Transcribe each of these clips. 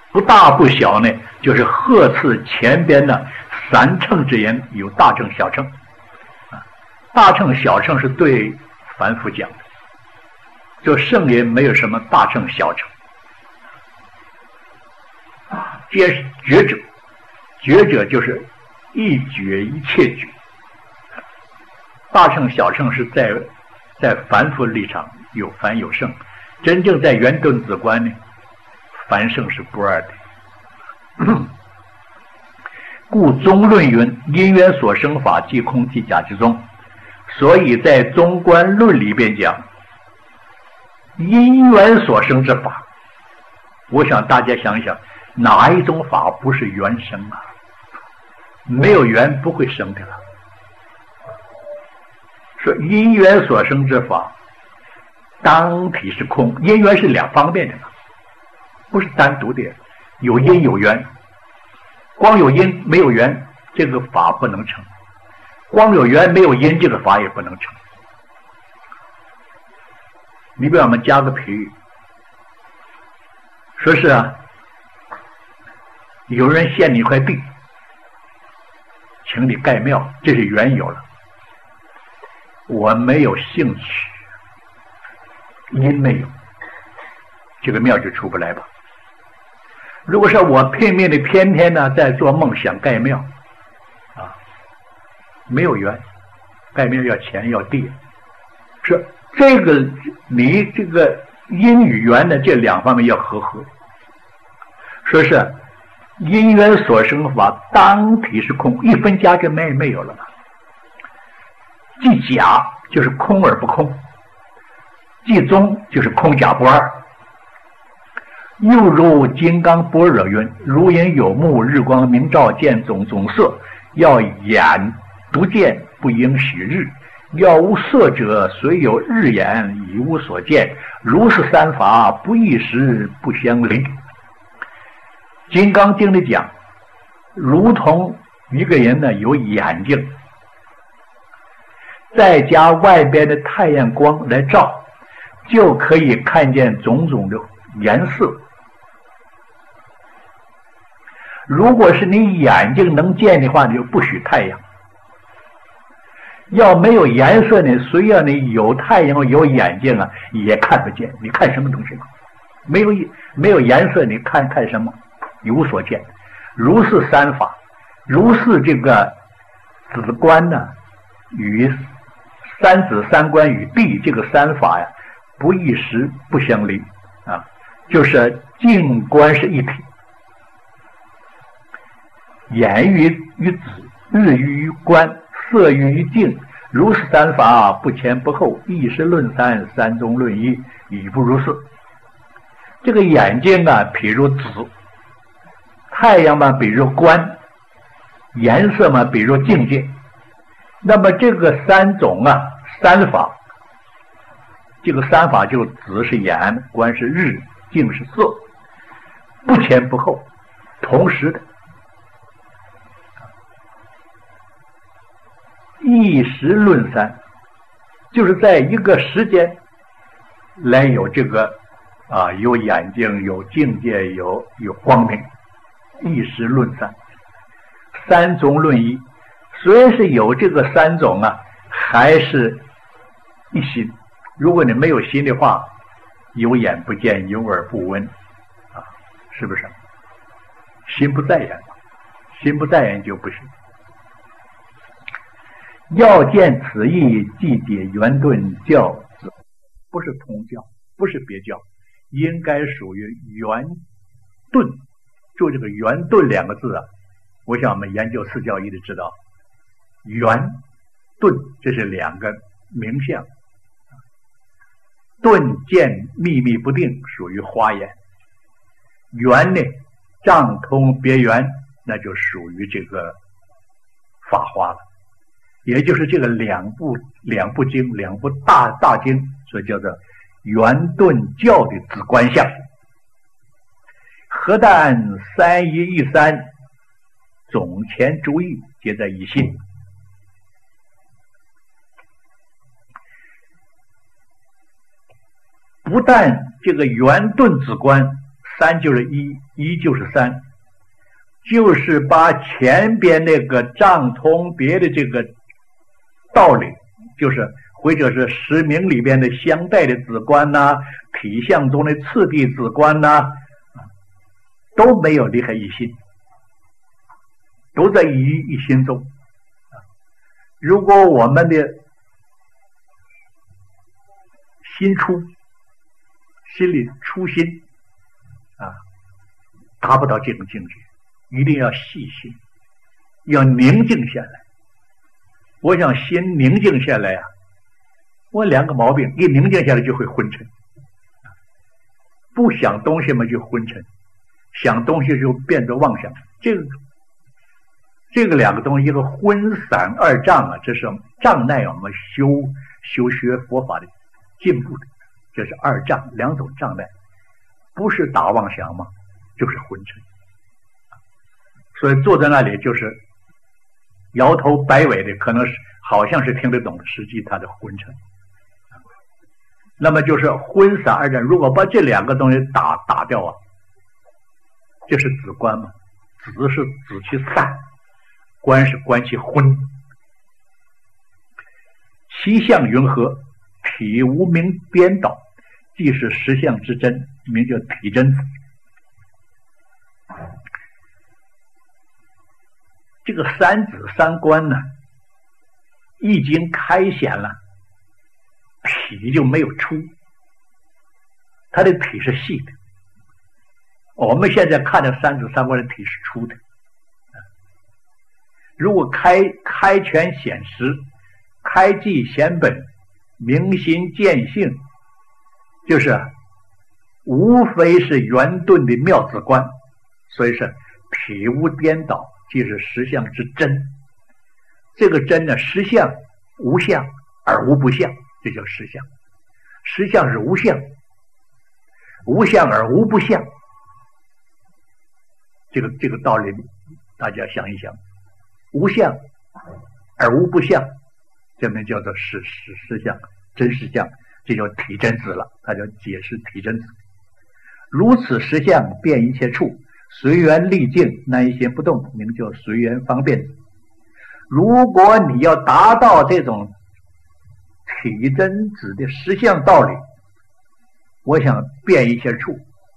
不大不小呢，就是呵斥前边的三乘之言有大乘小乘。大乘小乘是对凡夫讲的，就圣人没有什么大乘小乘。皆是觉者，觉者就是一觉一切觉。大乘小乘是在凡夫立场有凡有圣，真正在圆顿子观呢，凡圣是不二的。故宗论云：因缘所生法，即空即假即宗。所以在宗观论里边讲，因缘所生之法，我想大家想一想，哪一种法不是缘生啊？没有缘不会生的了。说因缘所生之法，当体是空，因缘是两方面的，不是单独的，有因有缘。光有因没有缘，这个法不能成；光有缘没有因，这个法也不能成。你比如我们加个比喻，说是有人献你一块地，请你盖庙，这是缘有了。我没有兴趣，因没有，这个庙就出不来吧。如果说我拼命的天天呢在做梦想盖庙没有缘，盖庙要钱要地，是这个你这个因与缘的这两方面要和合。说是因缘所生法，当体是空，一分假就没有了嘛。即假就是空而不空，即宗就是空假不二。又如金刚般若云：如因有目，日光明照，见种种色，要眼独见，不应许日。要无色者，虽有日眼，已无所见。如是三法，不异时，不相离。金刚经里讲，如同一个人呢有眼睛，再加外边的太阳光来照，就可以看见种种的颜色。如果是你眼睛能见的话，你就不许太阳。要没有颜色呢，虽然你有太阳有眼睛也看不见。你看什么东西吗？没有颜色，你看什么？一无所见。如是三法，如是这个子观呢，与三子三观与地这个三法不异时，不相离就是静观是一体。言于子，日于观，色于静，如是三法，不前不后，一时论三，三中论一，已不如是。这个眼睛比如子，太阳嘛比如观，颜色嘛比如境界。那么这个三种三法，这个三法就子是眼，观是日，静是色，不前不后，同时的。一时论三，就是在一个时间来有这个有眼睛，有境界，有光明。一时论三，三中论一。虽然是有这个三种还是一心。如果你没有心的话，有眼不见，有耳不闻是不是？心不在焉，心不在焉就不行。要见此意，即解圆顿教子，不是通教，不是别教，应该属于圆顿。就这个圆顿两个字我想我们研究四教义的知道，圆顿这是两个名相。顿见秘密不定，属于花眼；圆呢，障通别圆，那就属于这个法花了。也就是这个两部经，两部大经，所以叫做圆顿教的子观相。何但三一一三，总前诸义皆在一心。不但这个圆顿子观三就是一，一就是三，就是把前边那个障通别的这个道理，就是或者是识名里边的相待的子观呐、体相中的次第子观呐、都没有离开一心，都在一心中。如果我们的心里初心达不到这种境界，一定要细心，要宁静下来。我想心宁静下来我两个毛病，一宁静下来就会昏沉，不想东西嘛就昏沉，想东西就变得妄想。这个两个东西，一个昏散二障这是障碍我们修学佛法的进步的，这是二障，两种障碍，不是打妄想嘛，就是昏沉。所以坐在那里就是摇头摆尾的，可能是好像是听得懂的，实际他的昏沉。那么就是昏散二障，如果把这两个东西打掉这是子观嘛，子是子其散，观是观其昏。七相云何？体无名颠倒，即是实相之真，名叫体真子。这个三子三观呢，一经开显了，体就没有出，它的体是细的。我们现在看的三子三观的体是出的。如果开权显实，开迹显本，明心见性，就是无非是圆顿的妙子观，所以是体无颠倒，即是实相之真。这个真呢，实相无相而无不相，这叫实相。实相是无相，无相而无不相。这个道理大家想一想，无相而无不相，这名叫做实相，真实相，这叫体真子了，它叫解释体真子。如此实相遍一切处，随缘立境，难一心不动，名叫随缘方便子。如果你要达到这种体真子的实相道理，我想遍一切处，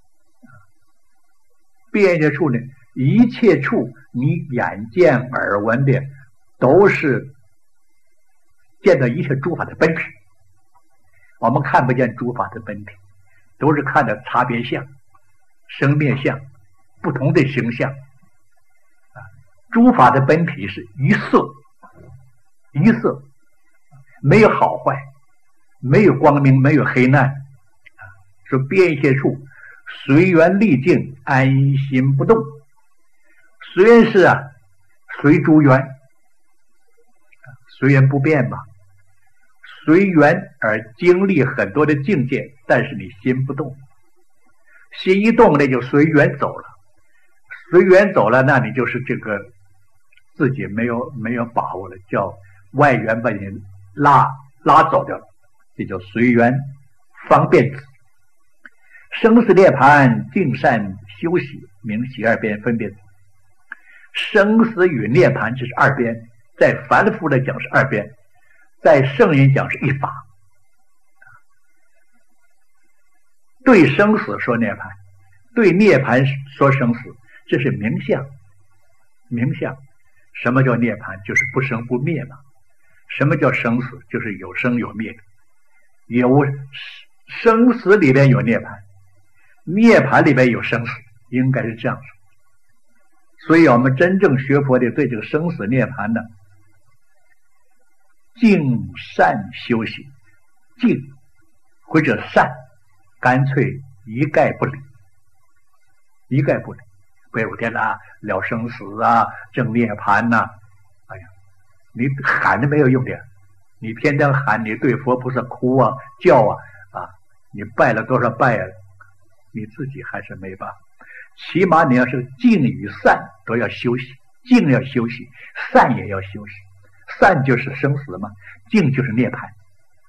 遍一切处呢，一切处你眼见耳闻的都是见到一切诸法的本体。我们看不见诸法的本体，都是看到差别相、生灭相、不同的形象。诸法的本体是一色，一色，没有好坏，没有光明，没有黑暗。说遍一切处，随缘立境，安心不动。虽然是随诸缘，随缘不变嘛，随缘而经历很多的境界，但是你心不动，心一动那就随缘走了，随缘走了，那你就是这个自己没有把握了，叫外缘把你拉走掉了，这叫随缘方便子。生死涅槃净善休息，名喜二边分别子。生死与涅槃这是二边，在凡夫来讲是二边，在圣人讲是一法。对生死说涅槃，对涅槃说生死，这是名相。名相，什么叫涅槃？就是不生不灭嘛。什么叫生死？就是有生有灭，有生死里边有涅槃，涅槃里边有生死，应该是这样说。所以我们真正学佛的对这个生死涅槃呢，净善修行，净或者善，干脆一概不理，一概不理。不有天了生死证涅槃哎呀，你喊都没有用的，你天天喊，你对佛菩萨哭叫你拜了多少拜你自己还是没办法。起码你要是净与善都要修习，净要修习，善也要修习。善就是生死嘛，净就是涅槃，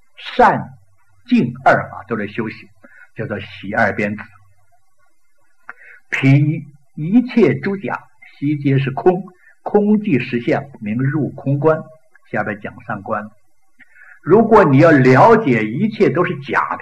善净二法都在修习，叫做喜二边子。 一切诸假，悉皆是空。空即实相，名入空观。下边讲三观。如果你要了解一切都是假的，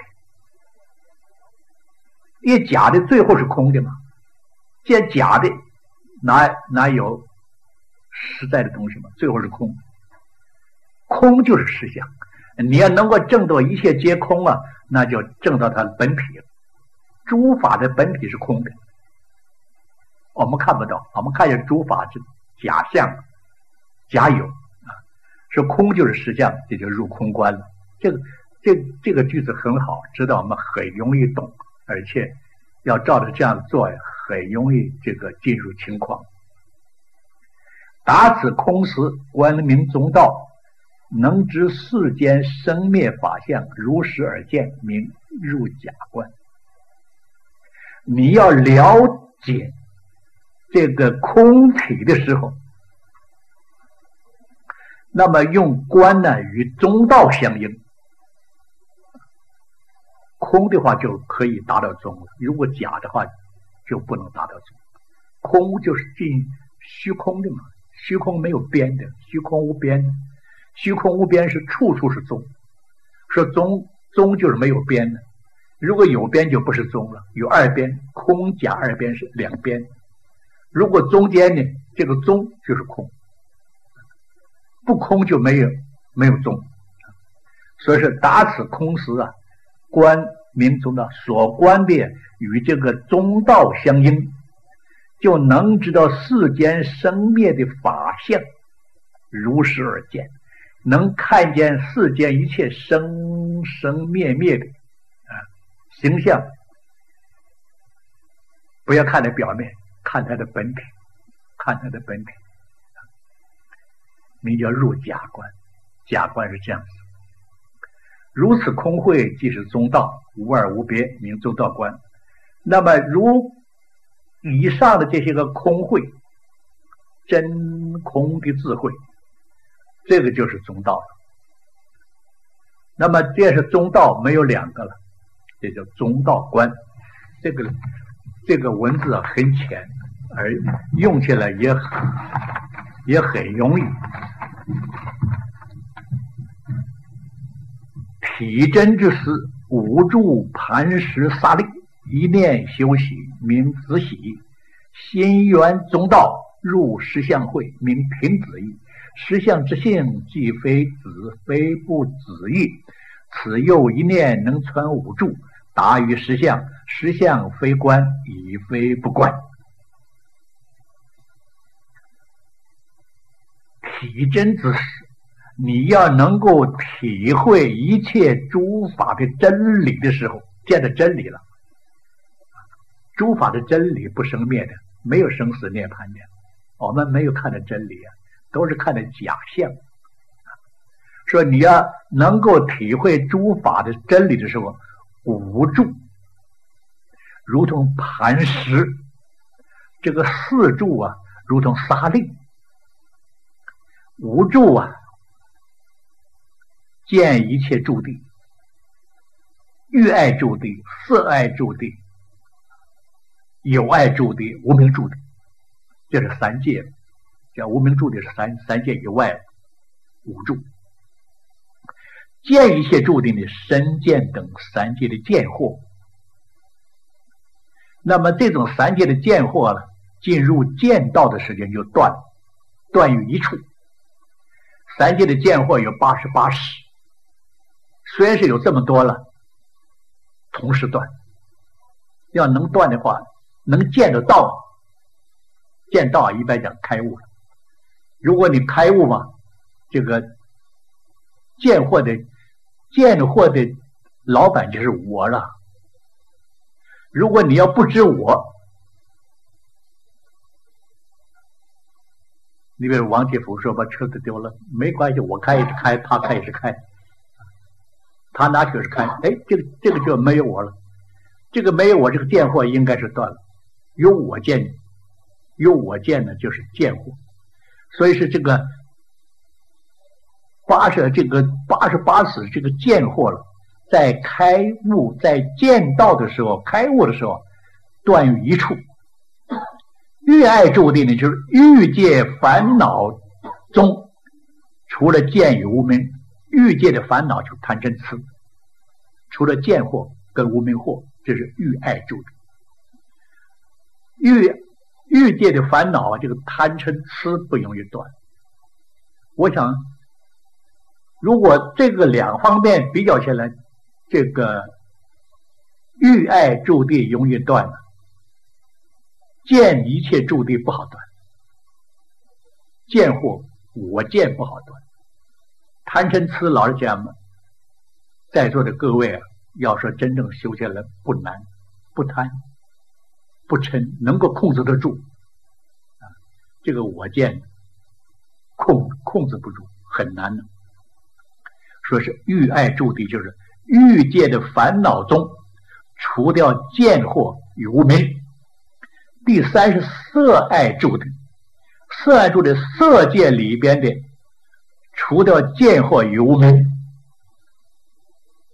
因为假的最后是空的嘛。既然假的，哪有实在的东西嘛？最后是空，空就是实相。你要能够证到一切皆空啊，那就证到它的本体了。诸法的本体是空的，我们看不到，我们看见诸法是假象、假有啊，是空就是实相，这就入空观了。这个句子很好，知道我们很容易懂，而且要照着这样做，很容易这个进入情况。达此空时，观明中道，能知世间生灭法相，如实而见，名入假观。你要了解这个空体的时候，那么用观呢与中道相应，空的话就可以达到中了，如果假的话就不能达到中。空就是进虚空的嘛，虚空没有边的，虚空无边，虚空无边是处处是中。说中就是没有边的，如果有边就不是中了，有二边，空假二边是两边。如果中间呢，这个中就是空，不空就没有中。所以说达此空时啊，观明中道，所观的与这个中道相应，就能知道世间生灭的法相，如实而见，能看见世间一切生生灭灭的形象。不要看它表面，看它的本体，名叫入假观。假观是这样子。如此空慧，即是中道，无二无别，名中道观。那么如以上的这些个空慧，真空的智慧，这个就是中道了。那么这是中道，没有两个了，这叫中道观。这个文字很浅，而用起来也很容易。体真之时，无住盘石萨力，一念修习，名子喜。心缘中道，入实相会，名平子意。实相之性，既非子，非不子意。此又一念能传五住，达于实相。实相非观，已非不观。体真之时，你要能够体会一切诸法的真理的时候，见到真理了。诸法的真理不生灭的，没有生死涅槃的，我们没有看到真理啊，都是看的假象。说你要能够体会诸法的真理的时候，五住如同磐石，这个四住啊如同沙砾，五住啊见一切住地，欲爱住地，色爱住地，有爱住地，无明住地，这是三界。叫无明住地是三界以外五住。见一切住地呢，身见等三界的见惑。那么这种三界的见惑了，进入见道的时间就断于一处。三界的见惑有88识，虽然是有这么多了，同时断。要能断的话，能见得到，见到一般讲开悟了。如果你开悟嘛，这个见惑的老板就是我了。如果你要不知我，你比如王铁福说把车子丢了，没关系，我开也是开，他开也是开，他拿去是开，这个就没有我了。这个没有我，这个见惑应该是断了。有我见呢就是见惑。所以是这个88识这个见惑了，在开悟在见道的时候，开悟的时候断于一处， 欲爱住地呢，就是欲界烦恼中，除了见与无明，欲界的烦恼就贪嗔痴，除了见惑跟无明惑，这是欲爱住地。欲界的烦恼啊，这个贪嗔痴不容易断。我想，如果这个两方面比较起来，这个欲爱住地容易断了，见一切住地不好断，见惑我见不好断。贪嗔痴老实讲嘛，在座的各位啊，要说真正修下来不难，不贪不嗔，能够控制得住啊，这个我见控制不住，很难的。说是欲爱住地，就是欲界的烦恼中除掉见惑与无明。第三是色爱住地，色爱住的色界里边的除掉见惑与无明。